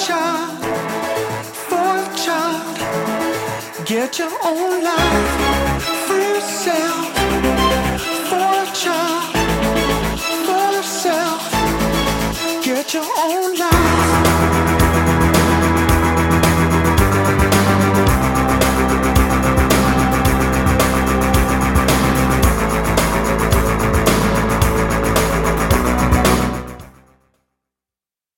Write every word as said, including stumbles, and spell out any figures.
child, for a child. Get your own life, free yourself, for a child, for yourself. Get your own life.